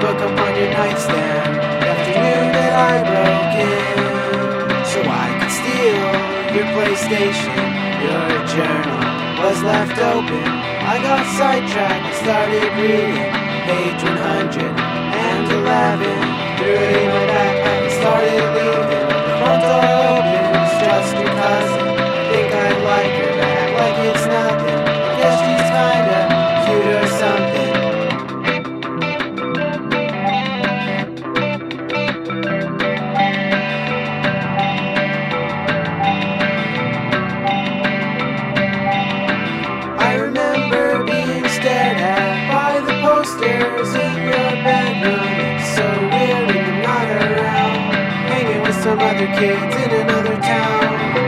book up on your nightstand after you knew that I broke in, so I could steal your PlayStation. Your journal was left open. I got sidetracked and started reading page 111. Threw it in my backpack and started leaving. The front door opens, just your cousin. Think I'd like her back like it's nothing. Guess she's kinda cute or something. I remember being stared at by the posters in your bedroom. It's so weird when you're not around, hanging with some other kids in another town.